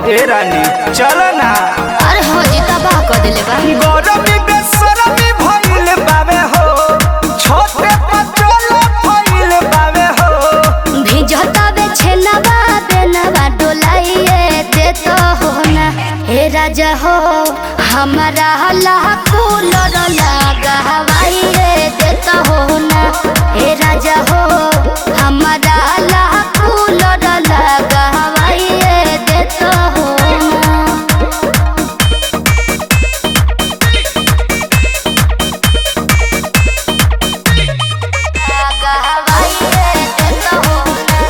ए रानी चल ना। अरे हो जी तबाह कर दिले बा। गरमी बेसरमी भइल बावे हो, छोटे पचोल भइल बावे हो। भिजता बे छेनवा बेनवा डोलाइए दे तो हो ना। हे राजा हो हमारा हला कूलर लगा हवाइए दे तो हो ना। हे राजा हो हमारा हला कूलर लगा हवाइए दे तो हो ना। लगा हवाइए दे तो हो ना।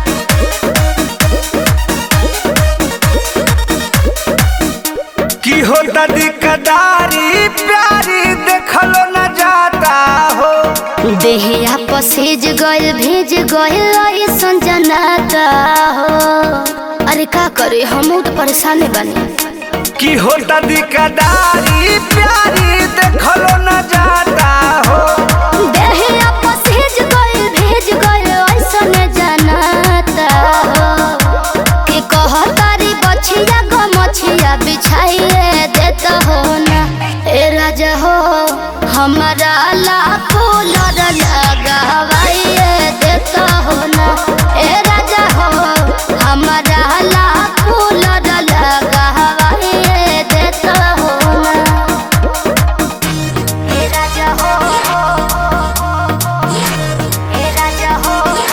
की होता दिकदारी प्यारी देखलो न जाता हो। देहिया पसीज गइल भेज गइल ऐसन जनाता हो। अरे का करे हम तो परेशान बने। की होता दिकदारी प्यारी देखलो न जाता हो। देहिया पसीज गइल भेज गइल ऐसन जनाता हो। कि कहतारी बछिया गो मछिया बिछाइए देता हो ना। ए राजा हो हमारा लाखो लड़ लगावाइए देता हो ना। ए राजा हो हमारा लाखो लड़ लगावाइए देता हो ना। ए राजा हो ए राजा हो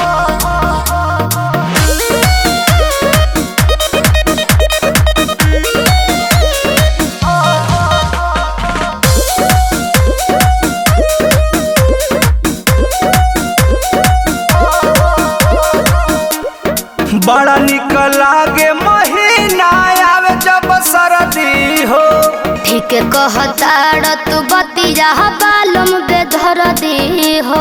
बड़ा निक लागे महीना आवे जब सरदी हो। ठीक कहताड़ तू बतिया बालम बेधर दी हो।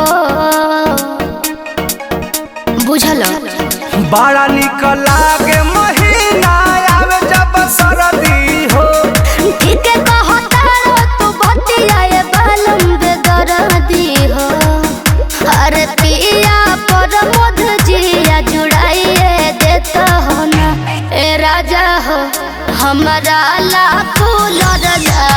बुझल बड़ा निक लागे महीना आवे जब सरदी हो। ठीक कहताड़ तू बतिया बालम बेधर दी हो। अरे पिया पर मध जिया जुड़ाइए देता हो ना। ए राजा हो हमारा लाखो लड़